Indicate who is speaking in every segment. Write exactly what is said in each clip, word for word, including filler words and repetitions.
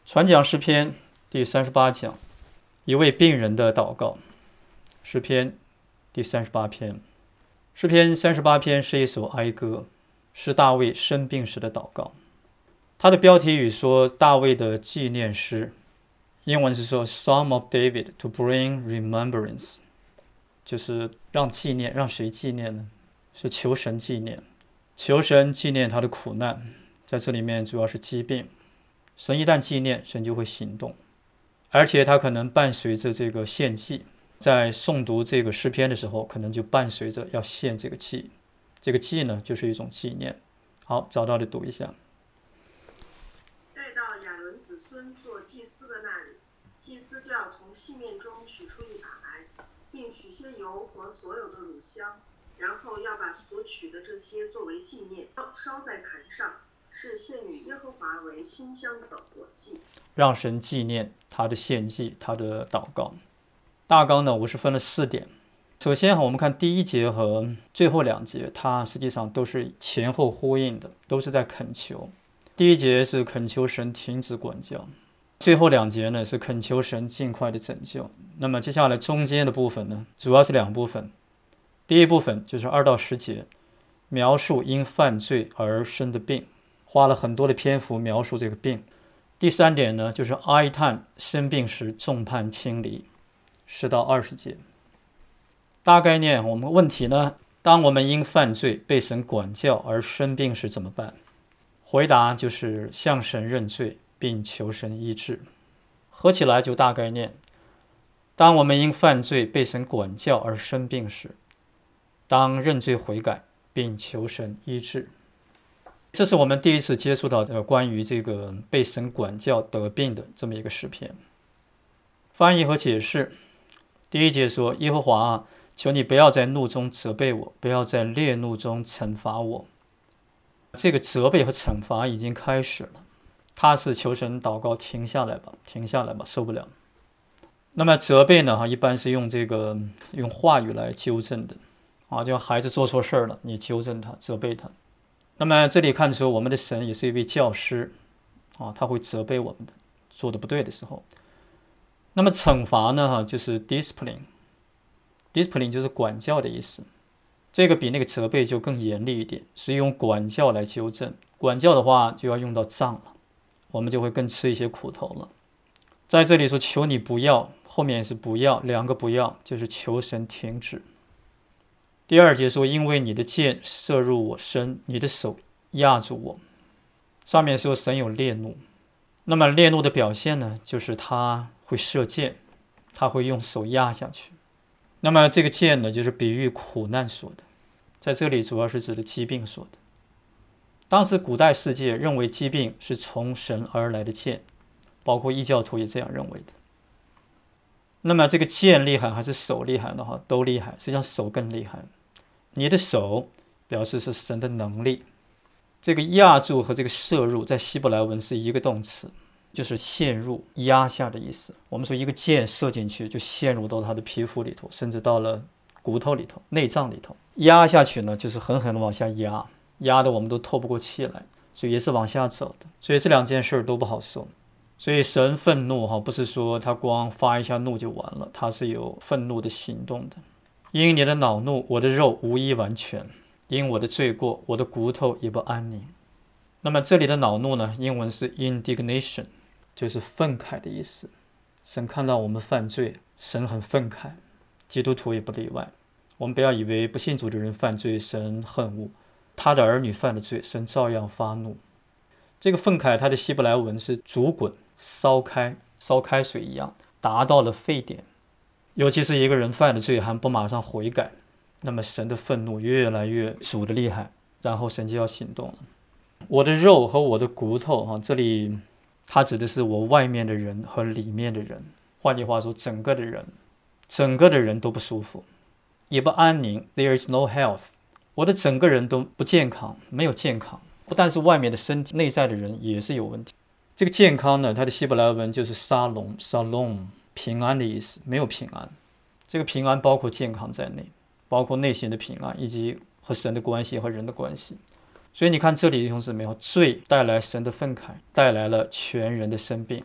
Speaker 1: 传讲诗篇第三十八讲，一位病人的祷告。诗篇第三十八篇，诗篇三十八篇是一首哀歌，是大卫生病时的祷告。它的标题语说大卫的纪念诗，英文是说 Psalm of David to bring remembrance， 就是让纪念，让谁纪念呢？是求神纪念，求神纪念他的苦难，在这里面主要是疾病。神一旦纪念，神就会行动，而且他可能伴随着这个献祭，在诵读这个诗篇的时候，可能就伴随着要献这个祭，这个祭呢，就是一种纪念。好，找到的读一下。
Speaker 2: 带到亚伦子孙做祭司的那里，祭司就要从细面中取出一把来，并取些油和所有的乳香，然后要把所取的这些作为纪念，烧在坛上，是献与耶和华为馨香的火祭，
Speaker 1: 让神纪念他的献祭，他的祷告。大纲呢，我是分了四点。首先我们看第一节和最后两节，它实际上都是前后呼应的，都是在恳求。第一节是恳求神停止管教，最后两节呢是恳求神尽快的拯救。那么接下来中间的部分呢，主要是两部分。第一部分就是二到十节，描述因犯罪而生的病，花了很多的篇幅描述这个病。第三点呢，就是哀叹生病时众叛亲离，十到二十节。大概念，我们问题呢，当我们因犯罪被神管教而生病时怎么办？回答就是向神认罪并求神医治。合起来就大概念，当我们因犯罪被神管教而生病时，当认罪悔改并求神医治。这是我们第一次接触到的关于这个被神管教得病的这么一个诗篇。翻译和解释，第一节说，耶和华啊，求你不要在怒中责备我，不要在烈怒中惩罚我。这个责备和惩罚已经开始了，他是求神祷告停下来吧，停下来吧，受不了。那么责备呢，一般是用这个用话语来纠正的啊，就孩子做错事了，你纠正他，责备他。那么这里看出我们的神也是一位教师啊，他会责备我们的做的不对的时候。那么惩罚呢，就是 discipline， discipline 就是管教的意思。这个比那个责备就更严厉一点，是用管教来纠正。管教的话就要用到杖了，我们就会更吃一些苦头了。在这里说求你不要，后面是不要，两个不要，就是求神停止。第二节说，因为你的箭射入我身，你的手压住我。上面说神有烈怒，那么烈怒的表现呢，就是他会射箭，他会用手压下去。那么这个箭呢，就是比喻苦难说的，在这里主要是指的疾病说的。当时古代世界认为疾病是从神而来的箭，包括异教徒也这样认为的。那么这个箭厉害还是手厉害的话，都厉害，实际上手更厉害。你的手表示是神的能力。这个压住和这个射入在希伯来文是一个动词，就是陷入压下的意思。我们说一个箭射进去就陷入到他的皮肤里头，甚至到了骨头里头、内脏里头。压下去呢，就是狠狠的往下压，压的我们都透不过气来，所以也是往下走的。所以这两件事都不好受。所以神愤怒不是说他光发一下怒就完了，他是有愤怒的行动的。因你的恼怒，我的肉无一完全，因我的罪过，我的骨头也不安宁。那么这里的恼怒呢，英文是 indignation， 就是愤慨的意思。神看到我们犯罪，神很愤慨，基督徒也不例外。我们不要以为不信主的人犯罪，神恨恶，他的儿女犯了罪，神照样发怒。这个愤慨，它的希伯来文是煮滚、烧开，烧开水一样，达到了沸点。尤其是一个人犯了罪还不马上悔改，那么神的愤怒越来越煮的厉害，然后神就要行动了。我的肉和我的骨头啊，这里它指的是我外面的人和里面的人，换句话说，整个的人，整个的人都不舒服，也不安宁。There is no health， 我的整个人都不健康，没有健康。不但是外面的身体，内在的人也是有问题。这个健康呢，它的希伯来文就是沙龙 ，Shalom， 平安的意思，没有平安。这个平安包括健康在内，包括内心的平安，以及和神的关系和人的关系。所以你看这里弟兄姊妹，罪带来神的愤慨，带来了全人的生病。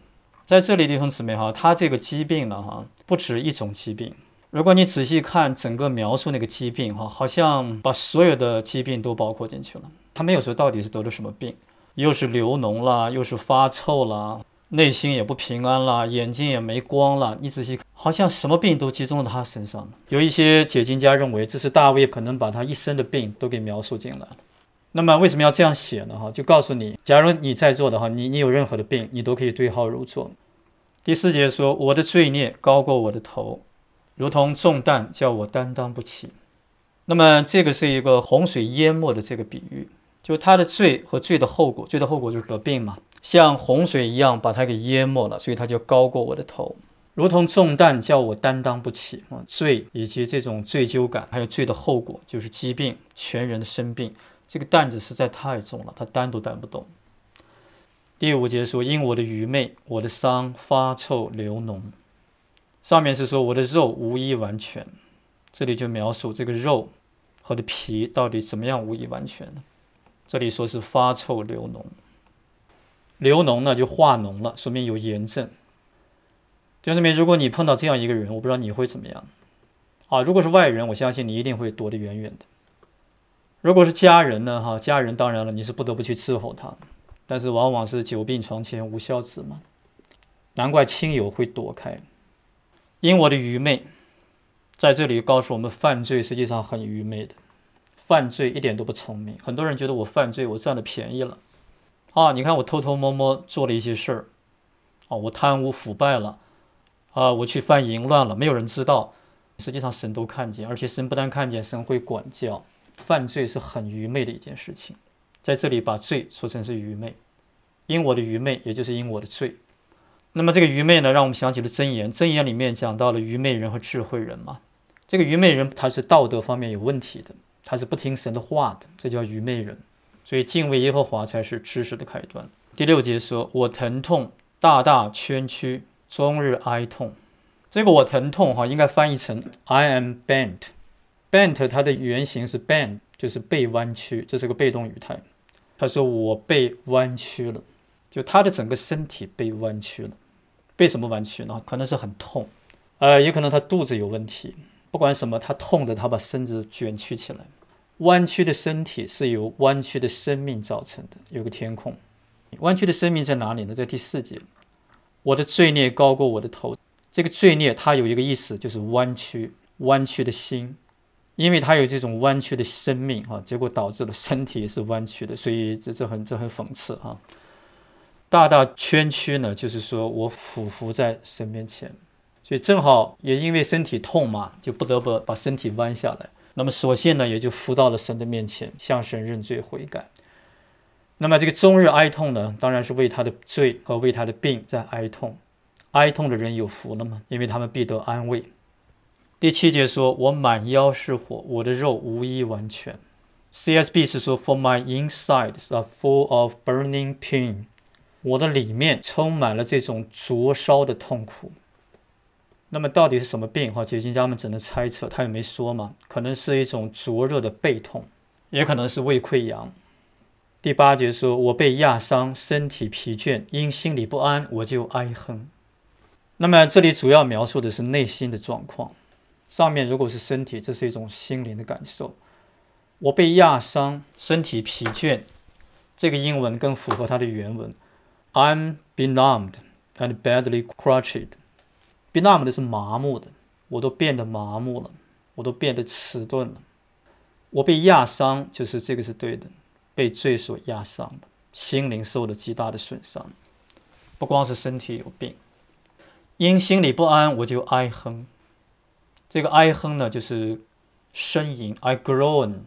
Speaker 1: 在这里弟兄姊妹哈，他这个疾病呢哈，不止一种疾病。如果你仔细看整个描述那个疾病哈，好像把所有的疾病都包括进去了。他没有说到底是得了什么病，又是流脓啦，又是发臭啦，内心也不平安啦，眼睛也没光了。你仔细看，好像什么病都集中到他身上了。有一些解经家认为，这是大卫可能把他一生的病都给描述进来了。那么为什么要这样写呢？哈，就告诉你，假如你在座的话，你你有任何的病，你都可以对号入座。第四节说，我的罪孽高过我的头，如同重担叫我担当不起。那么这个是一个洪水淹没的这个比喻，就他的罪和罪的后果，罪的后果就是得病嘛，像洪水一样把他给淹没了，所以他就高过我的头，如同重担叫我担当不起。罪以及这种罪疚感，还有罪的后果就是疾病，全人的生病，这个担子实在太重了，他担都担不动。第五节说，因我的愚昧，我的伤发臭流脓。上面是说我的肉无一完全，这里就描述这个肉和的皮到底怎么样无一完全呢？这里说是发臭流脓，流脓呢就化脓了，说明有炎症。弟兄姊妹，如果你碰到这样一个人，我不知道你会怎么样啊？如果是外人，我相信你一定会躲得远远的。如果是家人呢？哈，家人当然了，你是不得不去伺候他，但是往往是久病床前无孝子嘛，难怪亲友会躲开。因我的愚昧，在这里告诉我们，犯罪实际上很愚昧的，犯罪一点都不聪明。很多人觉得我犯罪，我占了便宜了啊！你看我偷偷摸摸做了一些事儿啊，我贪污腐败了啊，我去犯淫乱了，没有人知道。实际上神都看见，而且神不但看见，神会管教。犯罪是很愚昧的一件事情，在这里把罪说成是愚昧，因我的愚昧，也就是因我的罪。那么这个愚昧呢，让我们想起了箴言，箴言里面讲到了愚昧人和智慧人嘛。这个愚昧人他是道德方面有问题的，他是不听神的话的，这叫愚昧人。所以敬畏耶和华才是知识的开端。第六节说，我疼痛，大大圈曲，终日哀痛。这个我疼痛哈，应该翻译成 I am bent。bent 它的原型是 bend， 就是被弯曲，这是个被动语态。他说我被弯曲了，就他的整个身体被弯曲了。被什么弯曲呢？可能是很痛，呃，也可能他肚子有问题。不管什么，他痛的他把身子卷曲起来。弯曲的身体是由弯曲的生命造成的，有个填空。弯曲的生命在哪里呢？在第四节，我的罪孽高过我的头。这个罪孽它有一个意思，就是弯曲，弯曲的心。因为它有这种弯曲的生命啊，结果导致了身体也是弯曲的，所以这这很这很讽刺啊。大大圈曲呢，就是说我俯伏在神面前，所以正好也因为身体痛嘛，就不得不把身体弯下来。那么索性呢，也就伏到了神的面前，向神认罪悔改。那么这个终日哀痛呢，当然是为他的罪和为他的病在哀痛。哀痛的人有福了吗？因为他们必得安慰。第七节说，我满腰是火，我的肉无一完全。C S B 是说 For my insides are full of burning pain， 我的里面充满了这种灼烧的痛苦。那么到底是什么病？解经家们只能猜测，他也没说嘛，可能是一种灼热的背痛，也可能是胃溃疡。第八节说，我被压伤，身体疲倦，因心里不安，我就哀哼。那么这里主要描述的是内心的状况。上面如果是身体，这是一种心灵的感受。我被压伤，身体疲倦，这个英文更符合它的原文。I'm benumbed and badly crushed。 benumbed 是麻木的，我都变得麻木了，我都变得迟钝了。我被压伤，就是这个是对的，被罪所压伤了，心灵受了极大的损伤，不光是身体有病。因心里不安，我就哀哼。这个哀哼呢，就是呻吟 I groan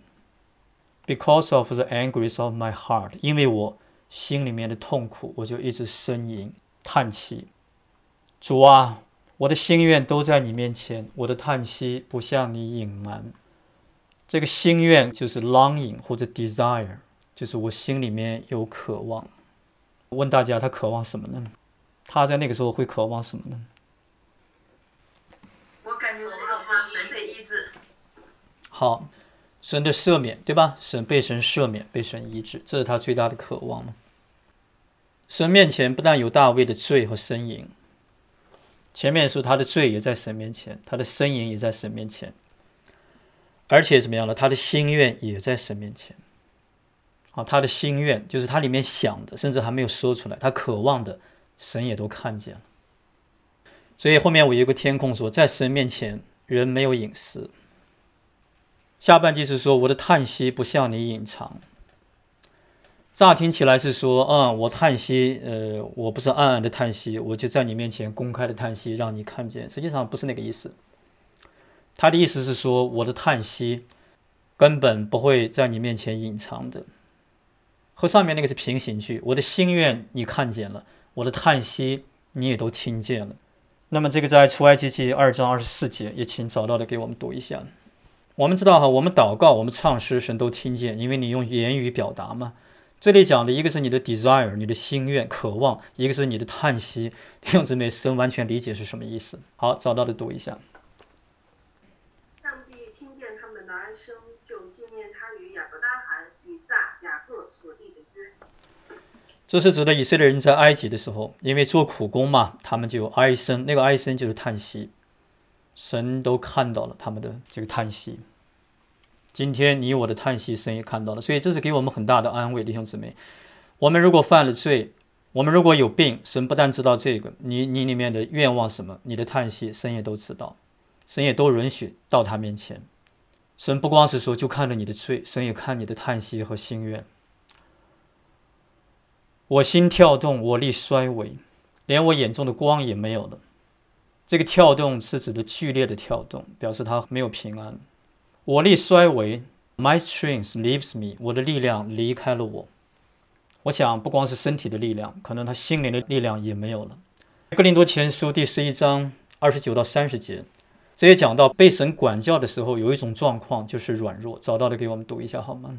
Speaker 1: because of the anguish of my heart， 因为我心里面的痛苦，我就一直呻吟叹气。主啊，我的心愿都在你面前，我的叹息不向你隐瞒。这个心愿就是 longing 或者 desire， 就是我心里面有渴望。问大家，他渴望什么呢？他在那个时候会渴望什么呢？
Speaker 2: 我感觉渴望神的医治。
Speaker 1: 好，神的赦免，对吧？神被神赦免，被神医治，这是他最大的渴望吗？ 神面前不但有大卫的罪和呻吟，前面说他的罪也在神面前，他的呻吟也在神面前，而且怎么样了？他的心愿也在神面前。好，他的心愿就是他里面想的，甚至还没有说出来，他渴望的，神也都看见了。所以后面我有一个天空说，在神面前人没有隐私。下半句是说，我的叹息不向你隐藏。乍听起来是说，嗯，我叹息，呃，我不是暗暗的叹息，我就在你面前公开的叹息，让你看见。实际上不是那个意思。他的意思是说，我的叹息根本不会在你面前隐藏的。和上面那个是平行句，我的心愿你看见了，我的叹息你也都听见了。那么这个在出埃及记二章二十四节，也请找到的给我们读一下。我们知道哈，我们祷告，我们唱诗，神都听见，因为你用言语表达嘛。这里讲的一个是你的 desire， 你的心愿、渴望，一个是你的叹息。弟兄姊妹，神完全理解是什么意思。好，找到的读一下。
Speaker 2: 上帝听见他们的哀声，就纪念他与亚伯拉罕、以撒、雅各所立的约。
Speaker 1: 这是指的以色列人在埃及的时候，因为做苦工嘛，他们就有哀声，那个哀声就是叹息。神都看到了他们的这个叹息。今天你我的叹息，神也看到了，所以这是给我们很大的安慰，弟兄姊妹。我们如果犯了罪，我们如果有病，神不但知道这个，你你里面的愿望什么，你的叹息，神也都知道，神也都允许到他面前。神不光是说就看了你的罪，神也看你的叹息和心愿。我心跳动，我力衰微，连我眼中的光也没有了。这个跳动是指的剧烈的跳动，表示他没有平安。我力衰微 ，My strength leaves me， 我的力量离开了我。我想不光是身体的力量，可能他心灵的力量也没有了。哥林多前书第十一章二十九到三十节，这也讲到被神管教的时候有一种状况就是软弱，找到的给我们读一下好吗？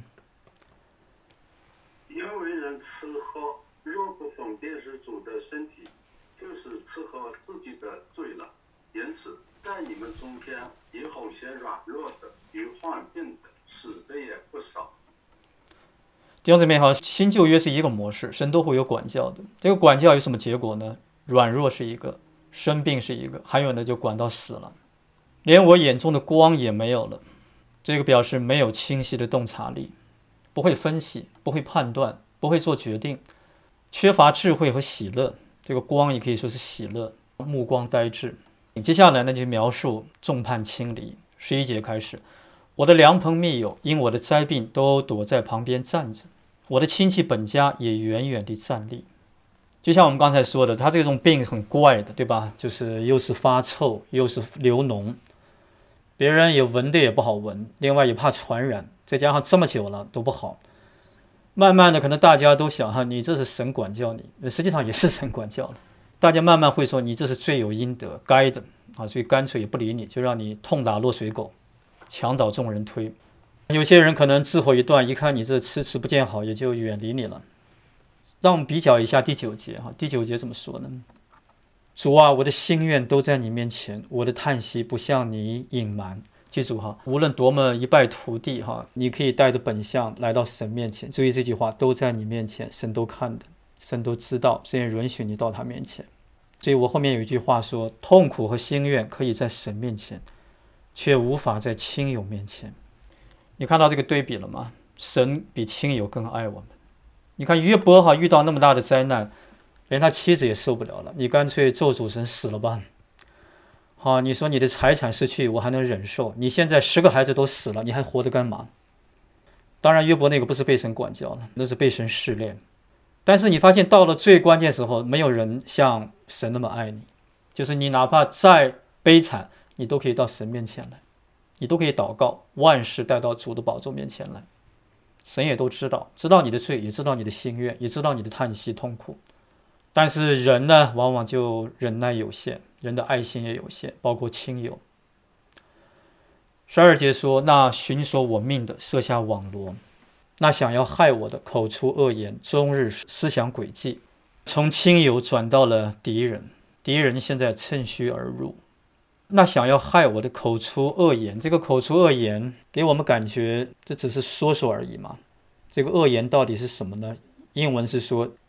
Speaker 3: 因为人吃喝，若不奉献是主的身体，就是吃喝自己的罪了。因此，在你们中间也有些软弱的、有患病的，死的也不少。
Speaker 1: 弟兄姊妹好，新旧约是一个模式，神都会有管教的。这个管教有什么结果呢？软弱是一个，生病是一个，还有呢就管到死了，连我眼中的光也没有了。这个表示没有清晰的洞察力，不会分析，不会判断，不会做决定，缺乏智慧和喜乐。这个光也可以说是喜乐，目光呆滞。接下来呢就描述众叛亲离，十一节开始，我的良朋密友因我的灾病都躲在旁边站着，我的亲戚本家也远远地站立。就像我们刚才说的，他这种病很怪的，对吧？就是又是发臭，又是流脓，别人也闻的也不好闻，另外也怕传染，再加上这么久了都不好。慢慢的可能大家都想哈，你这是神管教你，实际上也是神管教了。大家慢慢会说你这是罪有应得，该的啊，所以干脆也不理你，就让你痛打落水狗，墙倒众人推。有些人可能智慧一断，一看你这迟迟不见好，也就远离你了。让我们比较一下第九节哈，第九节怎么说呢？主啊，我的心愿都在你面前，我的叹息不向你隐瞒。记住哈，无论多么一败涂地哈，你可以带着本相来到神面前。注意这句话，都在你面前，神都看的，神都知道，神也允许你到他面前。所以我后面有一句话说，痛苦和心愿可以在神面前，却无法在亲友面前。你看到这个对比了吗？神比亲友更爱我们。你看约伯哈遇到那么大的灾难，连他妻子也受不了了，你干脆咒主神死了吧。好，你说你的财产失去我还能忍受，你现在十个孩子都死了，你还活着干嘛？当然约伯那个不是被神管教了，那是被神试炼。但是你发现到了最关键时候，没有人像神那么爱你，就是你哪怕再悲惨，你都可以到神面前来，你都可以祷告，万事带到主的宝座面前来。神也都知道，知道你的罪，也知道你的心愿，也知道你的叹息痛苦。但是人呢，往往就忍耐有限，人的爱心也有限，包括亲友。十二节说，那寻索我命的设下网罗，那想要害我的口出恶言，终日思想诡计，从亲友转到了敌人，敌人现在趁虚而入。那想要害我的口出恶言，这个口出恶言给我们感觉这只是说说而已嘛。这个恶言到底是什么呢？英文是说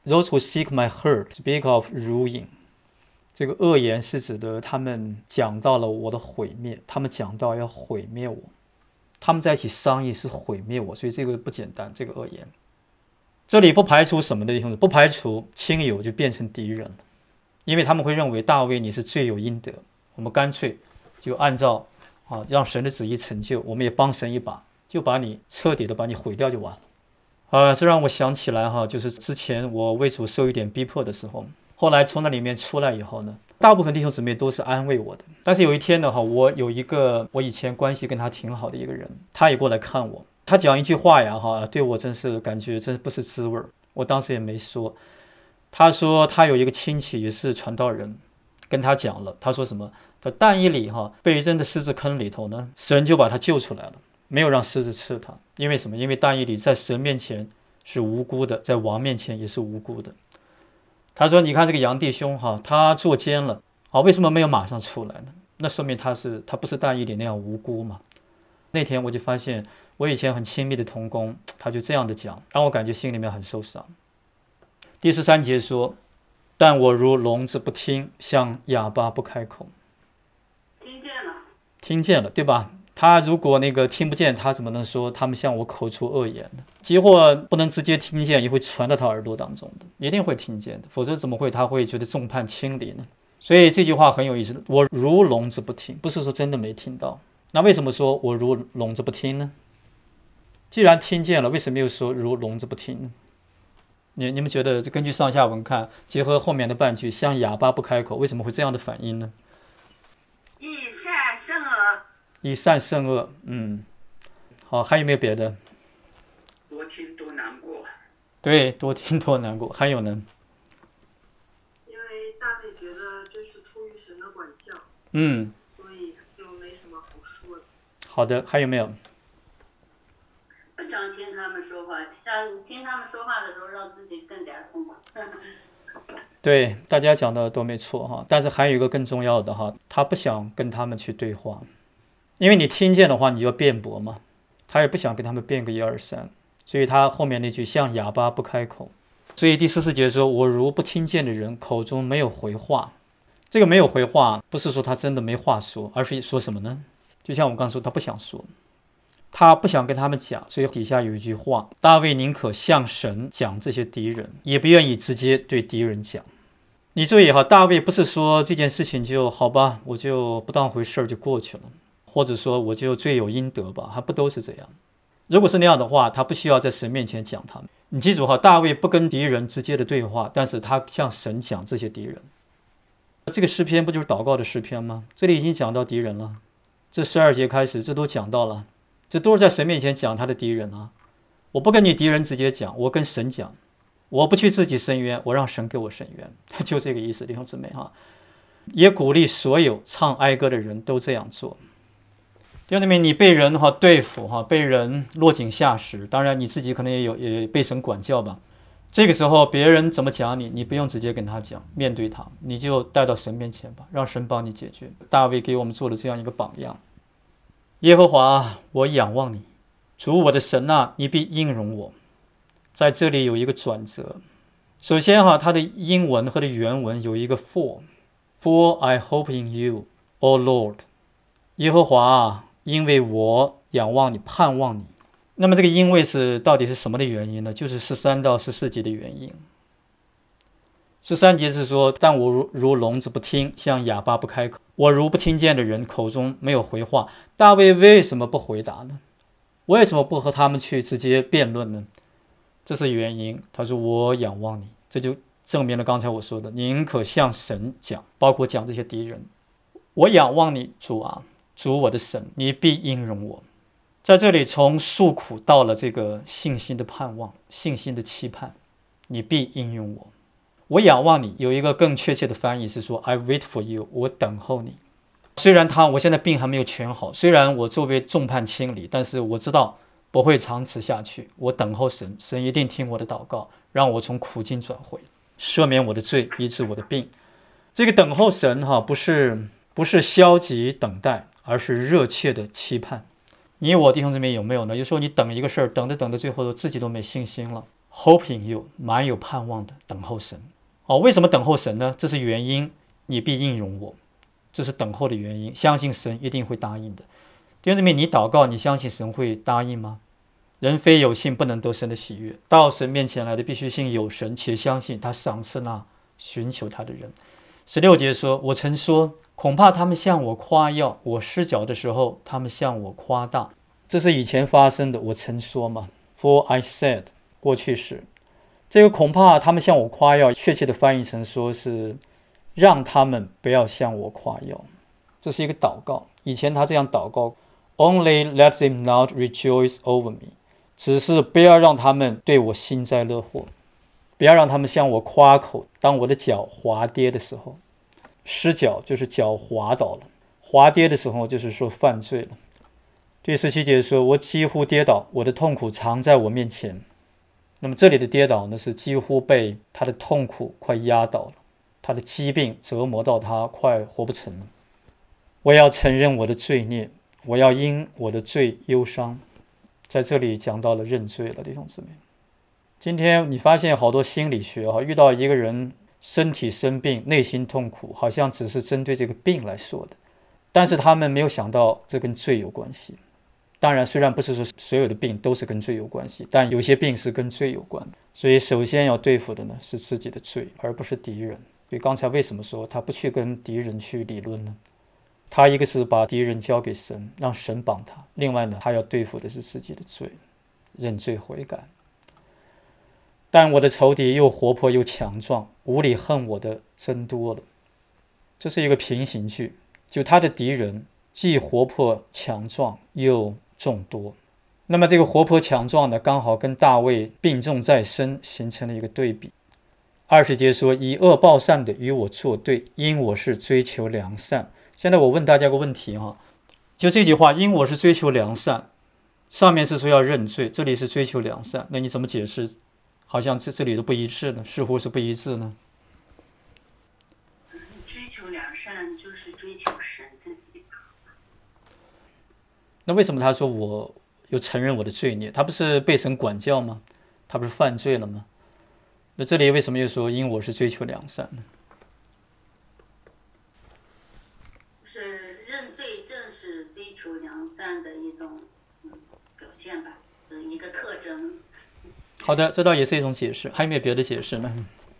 Speaker 1: Those who seek my hurt speak of ruin。这个恶言是指的他们讲到了我的毁灭，他们讲到要毁灭我，他们在一起商议是毁灭我，所以这个不简单，这个恶言。这里不排除什么的弟兄姊妹，不排除亲友就变成敌人了，因为他们会认为大卫你是罪有应得，我们干脆就按照啊让神的旨意成就，我们也帮神一把，就把你彻底的把你毁掉就完了。啊，这让我想起来哈，就是之前我为主受一点逼迫的时候，后来从那里面出来以后呢，大部分弟兄姊妹都是安慰我的。但是有一天呢，哈，我有一个我以前关系跟他挺好的一个人，他也过来看我，他讲一句话呀，哈，对我真是感觉真不是滋味。我当时也没说。他说他有一个亲戚也是传道人，跟他讲了，他说什么？他但以理哈被扔的狮子坑里头呢，神就把他救出来了，没有让狮子吃他。因为什么？因为但以理在神面前是无辜的，在王面前也是无辜的。他说：“你看这个杨弟兄哈，他坐监了，啊，为什么没有马上出来呢？那说明他是他不是但以理那样无辜嘛。”那天我就发现，我以前很亲密的同工，他就这样的讲，让我感觉心里面很受伤。第十三节说：“但我如聋子不听，像哑巴不开口。”
Speaker 4: 听见了，
Speaker 1: 听见了，对吧？他如果那个听不见，他怎么能说他们向我口出恶言呢？即或不能直接听见，也会传到他耳朵当中的，一定会听见的，否则怎么会他会觉得众叛亲离呢？所以这句话很有意思，我如聋子不听，不是说真的没听到。那为什么说我如聋子不听呢？既然听见了，为什么又说如聋子不听呢？你你们觉得根据上下文看，结合后面的半句，像哑巴不开口，为什么会这样的反应呢？
Speaker 4: 以善胜恶，
Speaker 1: 以善胜恶，嗯，好，还有没有别的？
Speaker 5: 多听多难过。
Speaker 1: 对，多听多难过。还有呢？
Speaker 2: 因为大卫觉得这是出于神的管教，
Speaker 1: 嗯，
Speaker 2: 所以就没什么好说的。
Speaker 1: 好的，还有没有？
Speaker 4: 不想听他们说话，想听他们说话的时候，让自己更加痛苦。
Speaker 1: 对，大家讲的都没错哈，但是还有一个更重要的哈，他不想跟他们去对话，因为你听见的话，你就要辩驳嘛，他也不想跟他们辩个一二三，所以他后面那句像哑巴不开口。所以第十四节说：“我如不听见的人，口中没有回话。”这个没有回话，不是说他真的没话说，而是说什么呢？就像我们刚说，他不想说。他不想跟他们讲，所以底下有一句话：大卫宁可向神讲这些敌人，也不愿意直接对敌人讲。你注意哈，大卫不是说这件事情就好吧，我就不当回事儿就过去了，或者说我就罪有应得吧，还不都是这样？如果是那样的话，他不需要在神面前讲他们。你记住哈，大卫不跟敌人直接的对话，但是他向神讲这些敌人。这个诗篇不就是祷告的诗篇吗？这里已经讲到敌人了，这十二节开始，这都讲到了。这都是在神面前讲他的敌人啊！我不跟你敌人直接讲，我跟神讲，我不去自己伸冤，我让神给我伸冤，就这个意思，弟兄姊妹哈。也鼓励所有唱哀歌的人都这样做。弟兄姊妹，你被人哈对付哈，被人落井下石，当然你自己可能也有也被神管教吧。这个时候别人怎么讲你，你不用直接跟他讲，面对他，你就带到神面前吧，让神帮你解决。大卫给我们做了这样一个榜样。耶和华，我仰望你，主我的神啊，你必应容我。在这里有一个转折。首先哈，它的英文和的原文有一个 for for I hope in you, O Lord。耶和华啊，因为我仰望你，盼望你。那么这个因为是到底是什么的原因呢？就是十三到十四节的原因。十三节是说，但我 如, 如聋子不听，像哑巴不开口，我如不听见的人，口中没有回话。大卫为什么不回答呢？为什么不和他们去直接辩论呢？这是原因。他说我仰望你，这就证明了刚才我说的，宁可向神讲，包括讲这些敌人。我仰望你，主啊，主我的神，你必应容我。在这里从诉苦到了这个信心的盼望，信心的期盼，你必应容我。我仰望你，有一个更确切的翻译是说 I wait for you， 我等候你。虽然他我现在病还没有全好，虽然我周围众叛亲离，但是我知道不会长此下去。我等候神，神一定听我的祷告，让我从苦境转回，赦免我的罪，医治我的病。这个等候神哈，不是不是消极等待，而是热切的期盼。你我弟兄姊妹有没有呢？有时候你等一个事儿，等着等着，最后自己都没信心了。 hoping you 满有盼望的等候神。哦，为什么等候神呢？这是原因，你必应容我，这是等候的原因，相信神一定会答应的。弟兄姊妹，你祷告，你相信神会答应吗？人非有信不能得神的喜悦，到神面前来的必须信有神，且相信他赏赐那寻求他的人。十六节说，我曾说恐怕他们向我夸耀，我失脚的时候他们向我夸大。这是以前发生的，我曾说嘛， For I said， 过去时。这个恐怕他们向我夸耀，确切的翻译成说是让他们不要向我夸耀。这是一个祷告，以前他这样祷告， Only let them not rejoice over me， 只是不要让他们对我幸灾乐祸，不要让他们向我夸口。当我的脚滑跌的时候，失脚就是脚滑倒了，滑跌的时候就是说犯罪了。第十七节说，我几乎跌倒，我的痛苦藏在我面前。那么这里的跌倒呢，是几乎被他的痛苦快压倒了，他的疾病折磨到他快活不成了。我要承认我的罪孽，我要因我的罪忧伤。在这里讲到了认罪了，弟兄姊妹。今天你发现好多心理学遇到一个人身体生病，内心痛苦，好像只是针对这个病来说的，但是他们没有想到这跟罪有关系。当然，虽然不是说所有的病都是跟罪有关系，但有些病是跟罪有关的。所以首先要对付的呢是自己的罪，而不是敌人。所以刚才为什么说他不去跟敌人去理论呢？他一个是把敌人交给神，让神帮他；另外呢，他要对付的是自己的罪，认罪悔改。但我的仇敌又活泼又强壮，无理恨我的增多了。这是一个平行句，就他的敌人既活泼强壮又众多。那么这个活泼强壮呢，刚好跟大卫病重在身形成了一个对比。二十节说，以恶报善的与我作对，因我是追求良善。现在我问大家个问题哈，就这句话，因我是追求良善，上面是说要认罪，这里是追求良善，那你怎么解释？好像这这里都不一致呢，似乎是不一致呢。
Speaker 4: 追求良善就是追求神自己。
Speaker 1: 那为什么他说我又承认我的罪孽？他不是被神管教吗？他不是犯罪了吗？那这里为什么又说因我是追求良善呢？
Speaker 4: 是认罪正是追求良善的一种、嗯、表现吧，是一个特征。
Speaker 1: 好的，这倒也是一种解释，还有没有别的解释呢？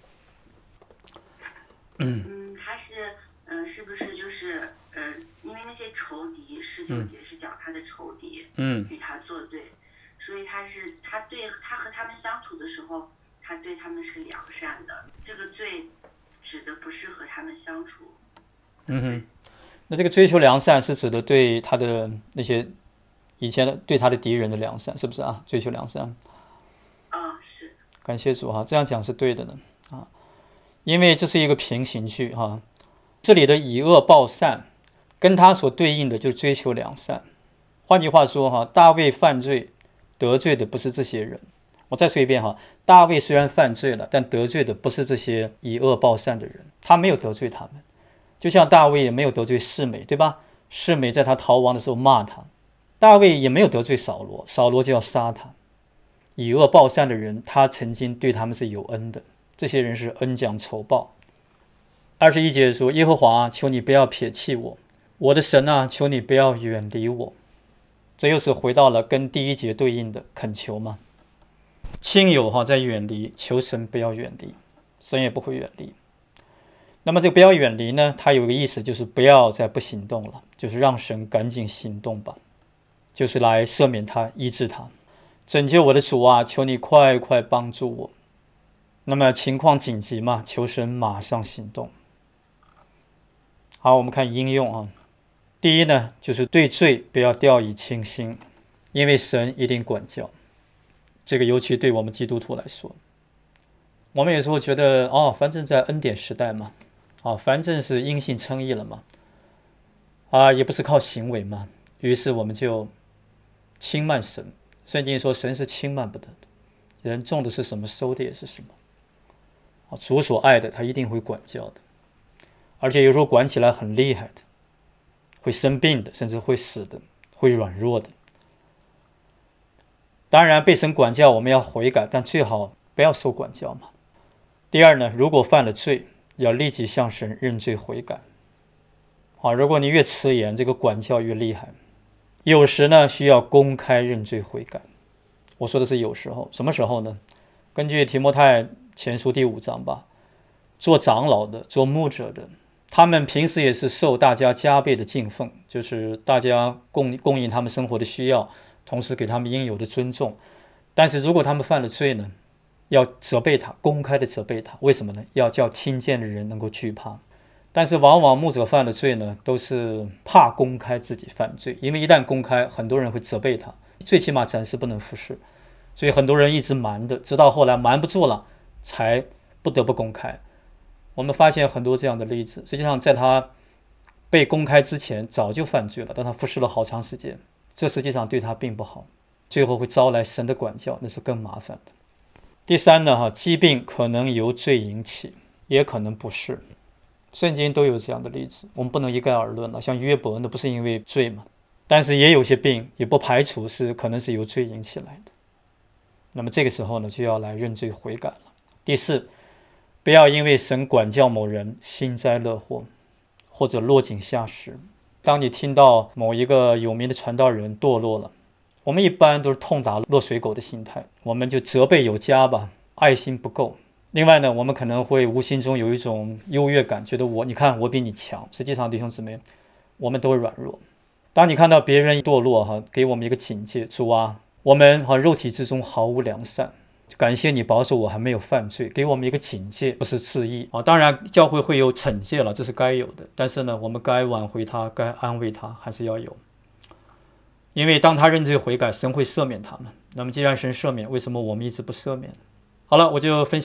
Speaker 6: 嗯嗯，他是嗯、呃，是不是就是呃，因为那些仇敌，十九节是讲他的仇敌，
Speaker 1: 嗯，
Speaker 6: 与他作对，所以他是他对他和他们相处的时候，他对他们是良善的。这个罪指的不是和他们相处。
Speaker 1: 嗯哼，那这个追求良善是指的对他的那些以前的对他的敌人的良善，是不是啊？追求良善。
Speaker 6: 啊，是。
Speaker 1: 感谢主哈，这样讲是对的呢啊，因为这是一个平行句哈。这里的以恶报善，跟他所对应的就是追求良善。换句话说哈，大卫犯罪得罪的不是这些人。我再说一遍哈，大卫虽然犯罪了，但得罪的不是这些以恶报善的人，他没有得罪他们。就像大卫也没有得罪示每，对吧？示每在他逃亡的时候骂他，大卫也没有得罪扫罗，扫罗就要杀他。以恶报善的人，他曾经对他们是有恩的，这些人是恩将仇报。二十一节说，耶和华，求你不要撇弃我，我的神啊，求你不要远离我。这又是回到了跟第一节对应的恳求嘛。亲友哈在远离，求神不要远离，神也不会远离。那么这个不要远离呢，它有一个意思，就是不要再不行动了，就是让神赶紧行动吧，就是来赦免他，医治他。拯救我的主啊，求你快快帮助我。那么情况紧急嘛，求神马上行动。好，我们看应用啊。第一呢，就是对罪不要掉以轻心，因为神一定管教。这个尤其对我们基督徒来说，我们有时候觉得哦，反正在恩典时代嘛，啊，反正是因信称义了嘛，啊，也不是靠行为嘛，于是我们就轻慢神。圣经说神是轻慢不得的，人种的是什么，收的也是什么。主所爱的他一定会管教的，而且有时候管起来很厉害的，会生病的，甚至会死的，会软弱的。当然被神管教我们要悔改，但最好不要受管教嘛。第二呢，如果犯了罪，要立即向神认罪悔改。好，如果你越迟延，这个管教越厉害。有时呢，需要公开认罪悔改。我说的是有时候，什么时候呢？根据提摩太前书第五章吧，做长老的、做牧者的，他们平时也是受大家加倍的敬奉，就是大家供供应他们生活的需要，同时给他们应有的尊重。但是如果他们犯了罪呢，要责备他，公开的责备他。为什么呢？要叫听见的人能够惧怕。但是往往牧者犯了罪呢，都是怕公开自己犯罪，因为一旦公开，很多人会责备他，最起码暂时不能服侍。所以很多人一直瞒的，直到后来瞒不住了，才不得不公开。我们发现很多这样的例子，实际上在他被公开之前早就犯罪了，但他服侍了好长时间，这实际上对他并不好，最后会招来神的管教，那是更麻烦的。第三呢，哈，疾病可能由罪引起，也可能不是。圣经都有这样的例子，我们不能一概而论了。像约伯，那不是因为罪吗？但是也有些病，也不排除是可能是由罪引起来的。那么这个时候呢，就要来认罪悔改了。第四，不要因为神管教某人幸灾乐祸，或者落井下石。当你听到某一个有名的传道人堕落了，我们一般都是痛打落水狗的心态，我们就责备有加吧，爱心不够。另外呢，我们可能会无形中有一种优越感，觉得我，你看我比你强。实际上弟兄姊妹，我们都会软弱。当你看到别人堕落哈，给我们一个警戒，主啊，我们哈肉体之中毫无良善，感谢你保守我还没有犯罪，给我们一个警戒，不是示意啊。当然教会会有惩戒了，这是该有的，但是呢，我们该挽回他，该安慰他，还是要有。因为当他认罪悔改，神会赦免他们。那么既然神赦免，为什么我们一直不赦免？好了，我就分享